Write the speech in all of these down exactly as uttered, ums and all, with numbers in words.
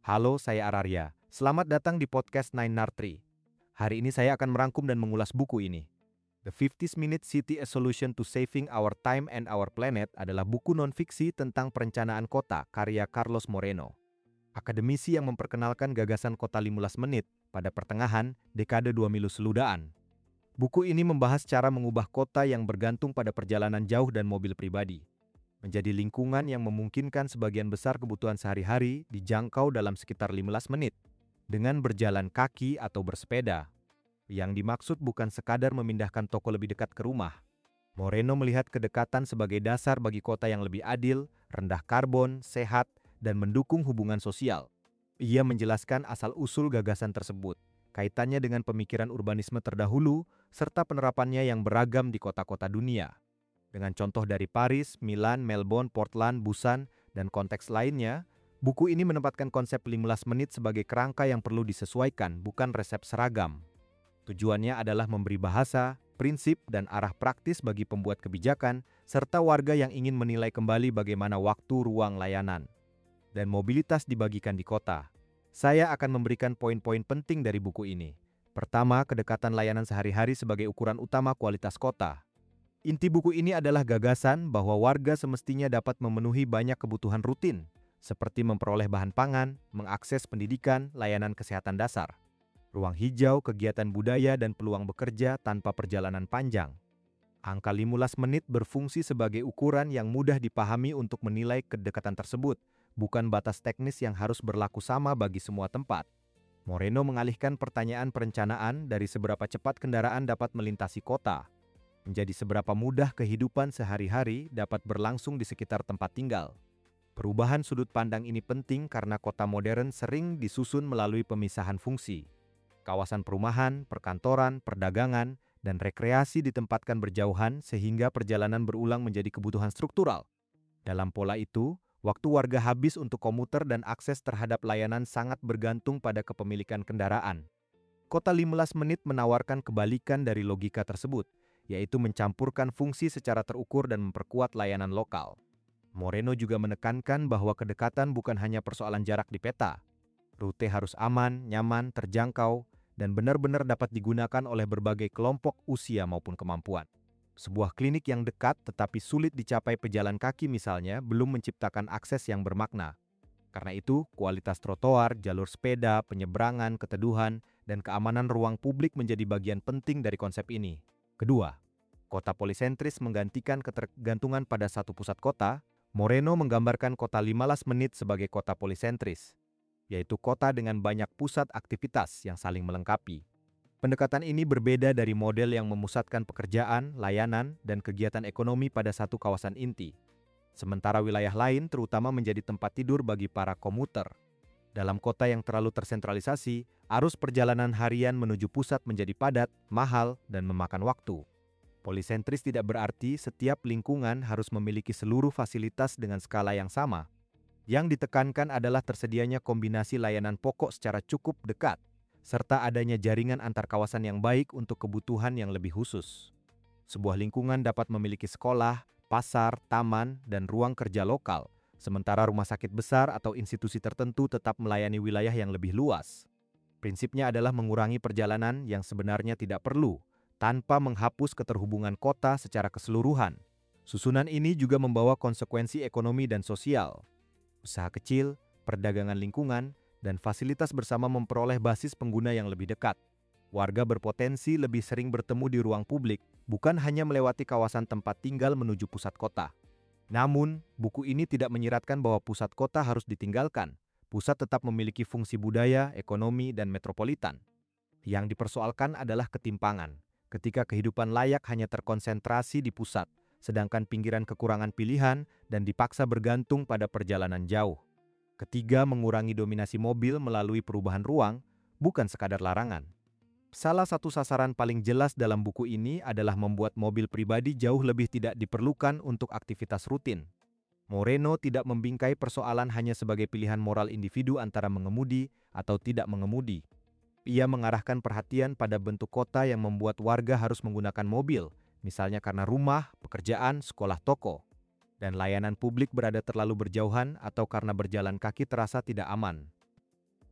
Halo, saya Araria. Selamat datang di podcast Nine Nartri. Hari ini saya akan merangkum dan mengulas buku ini. The fifty Minute City A Solution to Saving Our Time and Our Planet adalah buku non-fiksi tentang perencanaan kota karya Carlos Moreno, akademisi yang memperkenalkan gagasan kota lima belas menit pada pertengahan dekade dua ribu seludaan. Buku ini membahas cara mengubah kota yang bergantung pada perjalanan jauh dan mobil pribadi menjadi lingkungan yang memungkinkan sebagian besar kebutuhan sehari-hari dijangkau dalam sekitar lima belas menit dengan berjalan kaki atau bersepeda. Yang dimaksud bukan sekadar memindahkan toko lebih dekat ke rumah. Moreno melihat kedekatan sebagai dasar bagi kota yang lebih adil, rendah karbon, sehat, dan mendukung hubungan sosial. Ia menjelaskan asal-usul gagasan tersebut, kaitannya dengan pemikiran urbanisme terdahulu, serta penerapannya yang beragam di kota-kota dunia. Dengan contoh dari Paris, Milan, Melbourne, Portland, Busan, dan konteks lainnya, buku ini menempatkan konsep lima belas menit sebagai kerangka yang perlu disesuaikan, bukan resep seragam. Tujuannya adalah memberi bahasa, prinsip, dan arah praktis bagi pembuat kebijakan, serta warga yang ingin menilai kembali bagaimana waktu ruang layanan dan mobilitas dibagikan di kota. Saya akan memberikan poin-poin penting dari buku ini. Pertama, kedekatan layanan sehari-hari sebagai ukuran utama kualitas kota. Inti buku ini adalah gagasan bahwa warga semestinya dapat memenuhi banyak kebutuhan rutin, seperti memperoleh bahan pangan, mengakses pendidikan, layanan kesehatan dasar, ruang hijau, kegiatan budaya, dan peluang bekerja tanpa perjalanan panjang. Angka lima belas menit berfungsi sebagai ukuran yang mudah dipahami untuk menilai kedekatan tersebut, bukan batas teknis yang harus berlaku sama bagi semua tempat. Moreno mengalihkan pertanyaan perencanaan dari seberapa cepat kendaraan dapat melintasi kota, menjadi seberapa mudah kehidupan sehari-hari dapat berlangsung di sekitar tempat tinggal. Perubahan sudut pandang ini penting karena kota modern sering disusun melalui pemisahan fungsi. Kawasan perumahan, perkantoran, perdagangan, dan rekreasi ditempatkan berjauhan sehingga perjalanan berulang menjadi kebutuhan struktural. Dalam pola itu, waktu warga habis untuk komuter dan akses terhadap layanan sangat bergantung pada kepemilikan kendaraan. Kota lima belas menit menawarkan kebalikan dari logika tersebut, yaitu mencampurkan fungsi secara terukur dan memperkuat layanan lokal. Moreno juga menekankan bahwa kedekatan bukan hanya persoalan jarak di peta. Rute harus aman, nyaman, terjangkau, dan benar-benar dapat digunakan oleh berbagai kelompok usia maupun kemampuan. Sebuah klinik yang dekat tetapi sulit dicapai pejalan kaki misalnya belum menciptakan akses yang bermakna. Karena itu, kualitas trotoar, jalur sepeda, penyeberangan, keteduhan, dan keamanan ruang publik menjadi bagian penting dari konsep ini. Kedua, kota polisentris menggantikan ketergantungan pada satu pusat kota. Moreno menggambarkan kota lima belas menit sebagai kota polisentris, yaitu kota dengan banyak pusat aktivitas yang saling melengkapi. Pendekatan ini berbeda dari model yang memusatkan pekerjaan, layanan, dan kegiatan ekonomi pada satu kawasan inti. Sementara wilayah lain terutama menjadi tempat tidur bagi para komuter. Dalam kota yang terlalu tersentralisasi, arus perjalanan harian menuju pusat menjadi padat, mahal, dan memakan waktu. Polisentris tidak berarti setiap lingkungan harus memiliki seluruh fasilitas dengan skala yang sama. Yang ditekankan adalah tersedianya kombinasi layanan pokok secara cukup dekat, serta adanya jaringan antar kawasan yang baik untuk kebutuhan yang lebih khusus. Sebuah lingkungan dapat memiliki sekolah, pasar, taman, dan ruang kerja lokal, sementara rumah sakit besar atau institusi tertentu tetap melayani wilayah yang lebih luas. Prinsipnya adalah mengurangi perjalanan yang sebenarnya tidak perlu, tanpa menghapus keterhubungan kota secara keseluruhan. Susunan ini juga membawa konsekuensi ekonomi dan sosial. Usaha kecil, perdagangan lingkungan, dan fasilitas bersama memperoleh basis pengguna yang lebih dekat. Warga berpotensi lebih sering bertemu di ruang publik, bukan hanya melewati kawasan tempat tinggal menuju pusat kota. Namun, buku ini tidak menyiratkan bahwa pusat kota harus ditinggalkan. Pusat tetap memiliki fungsi budaya, ekonomi, dan metropolitan. Yang dipersoalkan adalah ketimpangan, ketika kehidupan layak hanya terkonsentrasi di pusat, sedangkan pinggiran kekurangan pilihan dan dipaksa bergantung pada perjalanan jauh. Ketiga, mengurangi dominasi mobil melalui perubahan ruang, bukan sekadar larangan. Salah satu sasaran paling jelas dalam buku ini adalah membuat mobil pribadi jauh lebih tidak diperlukan untuk aktivitas rutin. Moreno tidak membingkai persoalan hanya sebagai pilihan moral individu antara mengemudi atau tidak mengemudi. Ia mengarahkan perhatian pada bentuk kota yang membuat warga harus menggunakan mobil, misalnya karena rumah, pekerjaan, sekolah, toko, dan layanan publik berada terlalu berjauhan atau karena berjalan kaki terasa tidak aman.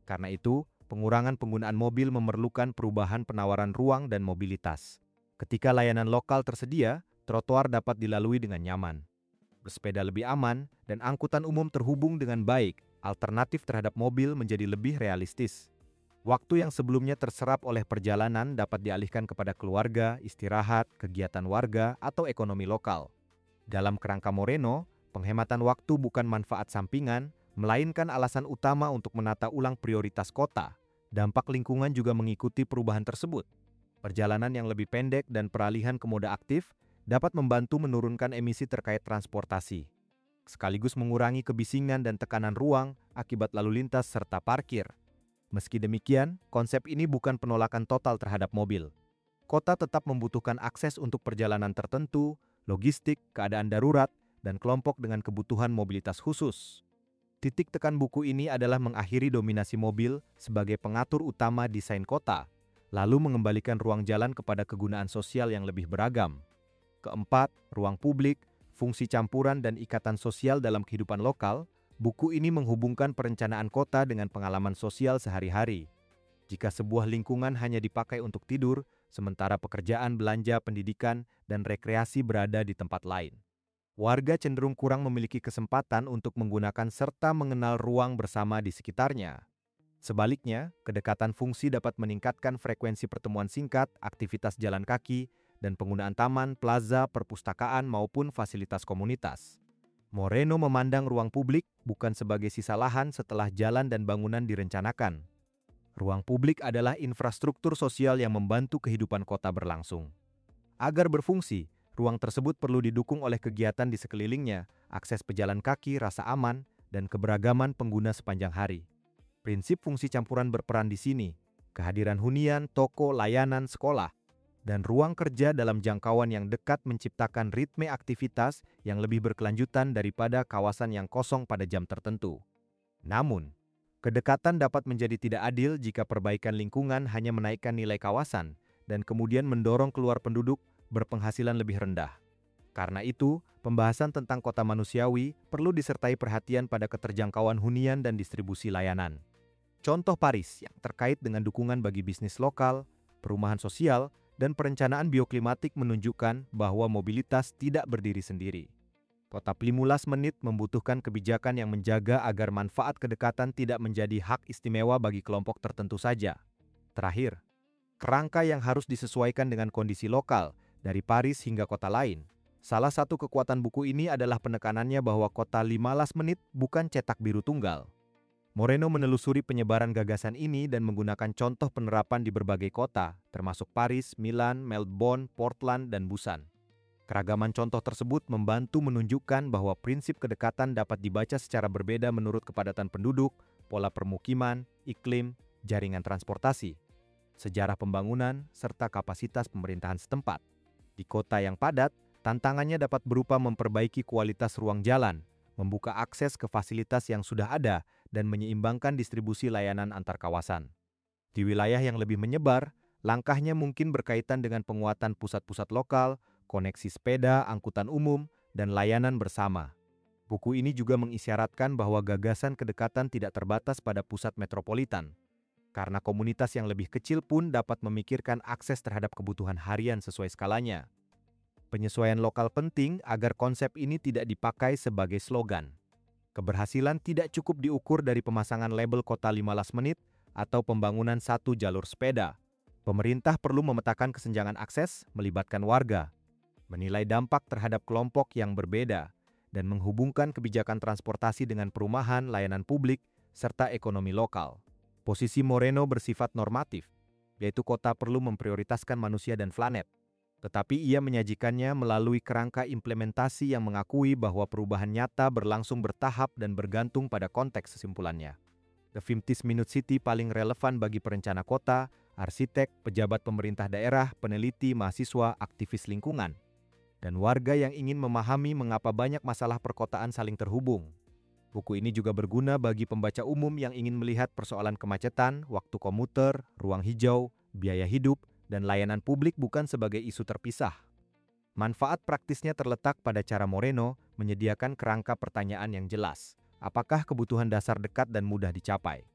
Karena itu, pengurangan penggunaan mobil memerlukan perubahan penawaran ruang dan mobilitas. Ketika layanan lokal tersedia, trotoar dapat dilalui dengan nyaman. Bersepeda lebih aman, dan angkutan umum terhubung dengan baik, alternatif terhadap mobil menjadi lebih realistis. Waktu yang sebelumnya terserap oleh perjalanan dapat dialihkan kepada keluarga, istirahat, kegiatan warga, atau ekonomi lokal. Dalam kerangka Moreno, penghematan waktu bukan manfaat sampingan, melainkan alasan utama untuk menata ulang prioritas kota. Dampak lingkungan juga mengikuti perubahan tersebut. Perjalanan yang lebih pendek dan peralihan ke moda aktif dapat membantu menurunkan emisi terkait transportasi, sekaligus mengurangi kebisingan dan tekanan ruang akibat lalu lintas serta parkir. Meski demikian, konsep ini bukan penolakan total terhadap mobil. Kota tetap membutuhkan akses untuk perjalanan tertentu, logistik, keadaan darurat, dan kelompok dengan kebutuhan mobilitas khusus. Titik tekan buku ini adalah mengakhiri dominasi mobil sebagai pengatur utama desain kota, lalu mengembalikan ruang jalan kepada kegunaan sosial yang lebih beragam. Keempat, ruang publik, fungsi campuran dan ikatan sosial dalam kehidupan lokal. Buku ini menghubungkan perencanaan kota dengan pengalaman sosial sehari-hari. Jika sebuah lingkungan hanya dipakai untuk tidur, sementara pekerjaan, belanja, pendidikan, dan rekreasi berada di tempat lain, warga cenderung kurang memiliki kesempatan untuk menggunakan serta mengenal ruang bersama di sekitarnya. Sebaliknya, kedekatan fungsi dapat meningkatkan frekuensi pertemuan singkat, aktivitas jalan kaki, dan penggunaan taman, plaza, perpustakaan, maupun fasilitas komunitas. Moreno memandang ruang publik bukan sebagai sisa lahan setelah jalan dan bangunan direncanakan. Ruang publik adalah infrastruktur sosial yang membantu kehidupan kota berlangsung. Agar berfungsi, ruang tersebut perlu didukung oleh kegiatan di sekelilingnya, akses pejalan kaki, rasa aman, dan keberagaman pengguna sepanjang hari. Prinsip fungsi campuran berperan di sini, kehadiran hunian, toko, layanan, sekolah, dan ruang kerja dalam jangkauan yang dekat menciptakan ritme aktivitas yang lebih berkelanjutan daripada kawasan yang kosong pada jam tertentu. Namun, kedekatan dapat menjadi tidak adil jika perbaikan lingkungan hanya menaikkan nilai kawasan dan kemudian mendorong keluar penduduk berpenghasilan lebih rendah. Karena itu, pembahasan tentang kota manusiawi perlu disertai perhatian pada keterjangkauan hunian dan distribusi layanan. Contoh Paris yang terkait dengan dukungan bagi bisnis lokal, perumahan sosial, dan perencanaan bioklimatik menunjukkan bahwa mobilitas tidak berdiri sendiri. Kota lima belas menit membutuhkan kebijakan yang menjaga agar manfaat kedekatan tidak menjadi hak istimewa bagi kelompok tertentu saja. Terakhir, kerangka yang harus disesuaikan dengan kondisi lokal, dari Paris hingga kota lain. Salah satu kekuatan buku ini adalah penekanannya bahwa kota lima belas menit bukan cetak biru tunggal. Moreno menelusuri penyebaran gagasan ini dan menggunakan contoh penerapan di berbagai kota, termasuk Paris, Milan, Melbourne, Portland, dan Busan. Keragaman contoh tersebut membantu menunjukkan bahwa prinsip kedekatan dapat dibaca secara berbeda menurut kepadatan penduduk, pola permukiman, iklim, jaringan transportasi, sejarah pembangunan, serta kapasitas pemerintahan setempat. Di kota yang padat, tantangannya dapat berupa memperbaiki kualitas ruang jalan, membuka akses ke fasilitas yang sudah ada, dan menyeimbangkan distribusi layanan antar kawasan. Di wilayah yang lebih menyebar, langkahnya mungkin berkaitan dengan penguatan pusat-pusat lokal, koneksi sepeda, angkutan umum, dan layanan bersama. Buku ini juga mengisyaratkan bahwa gagasan kedekatan tidak terbatas pada pusat metropolitan, karena komunitas yang lebih kecil pun dapat memikirkan akses terhadap kebutuhan harian sesuai skalanya. Penyesuaian lokal penting agar konsep ini tidak dipakai sebagai slogan. Keberhasilan tidak cukup diukur dari pemasangan label kota lima belas menit atau pembangunan satu jalur sepeda. Pemerintah perlu memetakan kesenjangan akses, melibatkan warga, menilai dampak terhadap kelompok yang berbeda, dan menghubungkan kebijakan transportasi dengan perumahan, layanan publik, serta ekonomi lokal. Posisi Moreno bersifat normatif, yaitu kota perlu memprioritaskan manusia dan planet. Tetapi ia menyajikannya melalui kerangka implementasi yang mengakui bahwa perubahan nyata berlangsung bertahap dan bergantung pada konteks kesimpulannya. The lima belas Minute City paling relevan bagi perencana kota, arsitek, pejabat pemerintah daerah, peneliti, mahasiswa, aktivis lingkungan, dan warga yang ingin memahami mengapa banyak masalah perkotaan saling terhubung. Buku ini juga berguna bagi pembaca umum yang ingin melihat persoalan kemacetan, waktu komuter, ruang hijau, biaya hidup, dan layanan publik bukan sebagai isu terpisah. Manfaat praktisnya terletak pada cara Moreno menyediakan kerangka pertanyaan yang jelas. Apakah kebutuhan dasar dekat dan mudah dicapai?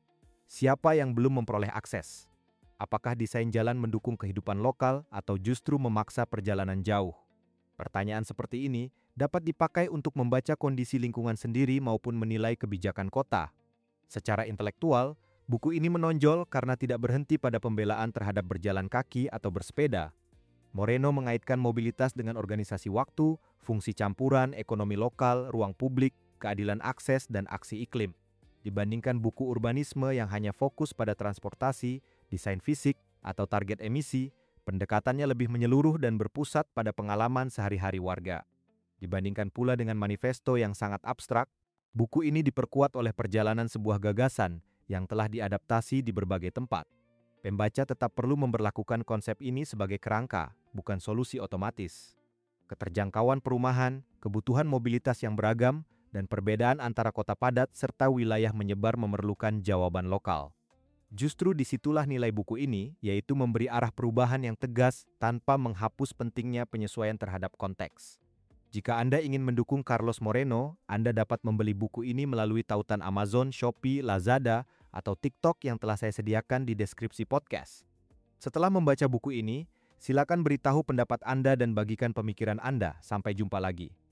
Siapa yang belum memperoleh akses? Apakah desain jalan mendukung kehidupan lokal atau justru memaksa perjalanan jauh? Pertanyaan seperti ini dapat dipakai untuk membaca kondisi lingkungan sendiri maupun menilai kebijakan kota. Secara intelektual, buku ini menonjol karena tidak berhenti pada pembelaan terhadap berjalan kaki atau bersepeda. Moreno mengaitkan mobilitas dengan organisasi waktu, fungsi campuran, ekonomi lokal, ruang publik, keadilan akses, dan aksi iklim. Dibandingkan buku urbanisme yang hanya fokus pada transportasi, desain fisik, atau target emisi, pendekatannya lebih menyeluruh dan berpusat pada pengalaman sehari-hari warga. Dibandingkan pula dengan manifesto yang sangat abstrak, buku ini diperkuat oleh perjalanan sebuah gagasan yang telah diadaptasi di berbagai tempat. Pembaca tetap perlu memberlakukan konsep ini sebagai kerangka, bukan solusi otomatis. Keterjangkauan perumahan, kebutuhan mobilitas yang beragam, dan perbedaan antara kota padat serta wilayah menyebar memerlukan jawaban lokal. Justru disitulah nilai buku ini, yaitu memberi arah perubahan yang tegas tanpa menghapus pentingnya penyesuaian terhadap konteks. Jika Anda ingin mendukung Carlos Moreno, Anda dapat membeli buku ini melalui tautan Amazon, Shopee, Lazada, atau TikTok yang telah saya sediakan di deskripsi podcast. Setelah membaca buku ini, silakan beritahu pendapat Anda dan bagikan pemikiran Anda. Sampai jumpa lagi.